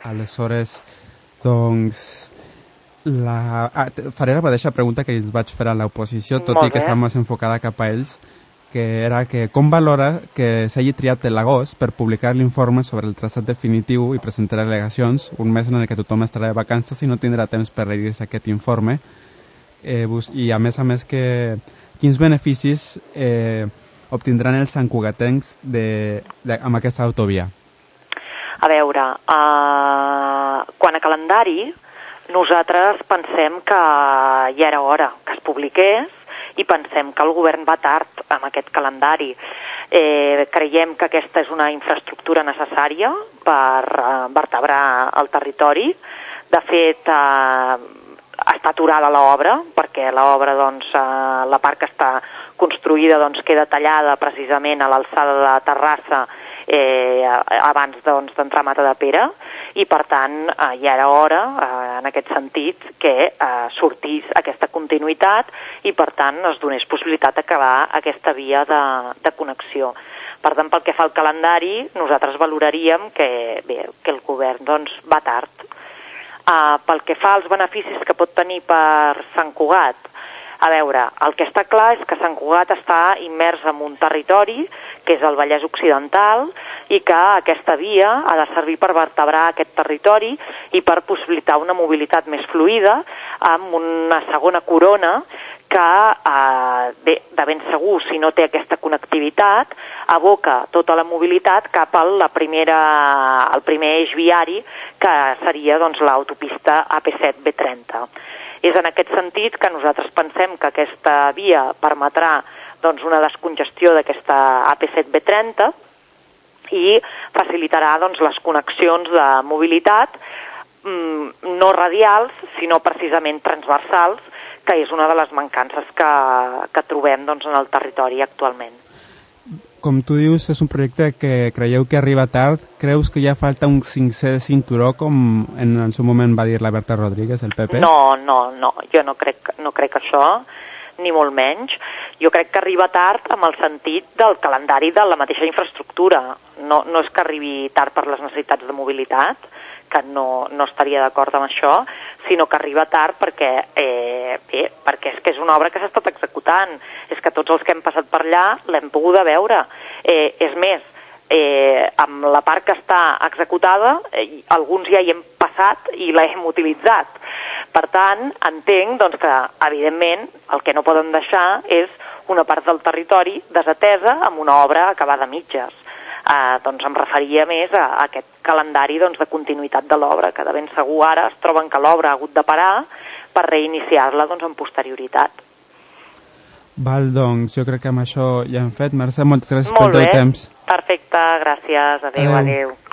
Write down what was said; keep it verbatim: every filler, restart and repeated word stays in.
aleshores, doncs, la... ah, faré la mateixa pregunta que els vaig fer a l'oposició, tot i que està més enfocada cap a ells, que era que com valora que s'hagi triat l'agost per publicar l'informe sobre el traçat definitiu i presentar al·legacions, un mes en el que tothom estarà de vacances i no tindrà temps per llegir-se aquest informe, eh, i a més a més que quins beneficis eh, obtindran els santcugatencs de, de, amb aquesta autovia? A veure, uh, quan a calendari, nosaltres pensem que ja era hora que es publiqués i pensem que el govern va tard amb aquest calendari. Eh, creiem que aquesta és una infraestructura necessària per uh, vertebrar el territori. De fet, uh, està aturada l'obra, perquè l'obra, doncs, uh, la part que està construïda doncs, queda tallada precisament a l'alçada de Terrassa eh, abans doncs, d'entrar a Matadepera, i per tant eh, ja era hora, eh, en aquest sentit, que eh, sortís aquesta continuïtat i per tant es donés possibilitat d'acabar aquesta via de, de connexió. Per tant, pel que fa al calendari, nosaltres valoraríem que, bé, que el govern doncs, va tard. Uh, pel que fa als beneficis que pot tenir per Sant Cugat, a veure, el que està clar és que Sant Cugat està immers en un territori que és el Vallès Occidental i que aquesta via ha de servir per vertebrar aquest territori i per possibilitar una mobilitat més fluida amb una segona corona que, eh, bé, de ben segur, si no té aquesta connectivitat, aboca tota la mobilitat cap a la primera, al primer eix viari, que seria doncs, l'autopista A P set B trenta. És en aquest sentit que nosaltres pensem que aquesta via permetrà doncs, una descongestió d'aquesta A P set B trenta i facilitarà doncs, les connexions de mobilitat mmm, no radials, sinó precisament transversals, que és una de les mancances que, que trobem doncs, en el territori actualment. Com tu dius, és un projecte que creieu que arriba tard. Creus que ja falta un cinquè cinturó, com en el seu moment va dir la Berta Rodríguez, el P P? No, no, no. Jo no crec, no crec això, ni molt menys. Jo crec que arriba tard amb el sentit del calendari de la mateixa infraestructura. No, no és que arribi tard per les necessitats de mobilitat, que no, no estaria d'acord amb això, sinó que arriba tard perquè, eh, bé, perquè és que és una obra que s'ha estat executant. És que tots els que hem passat per allà l'hem pogut veure. Eh, és més, eh, amb la part que està executada, eh, alguns ja hi hem passat i l'hem utilitzat. Per tant, entenc doncs, que, evidentment, el que no poden deixar és una part del territori desatesa amb una obra acabada a mitges. Eh, doncs em referia més a, a aquest calendari doncs, de continuïtat de l'obra, que de ben segur ara es troben que l'obra ha hagut de parar per reiniciar-la doncs, amb posterioritat. Val, doncs jo crec que amb això ja hem fet. Mercè, moltes gràcies pel teu temps. Perfecte, gràcies. Adéu, adéu. adéu.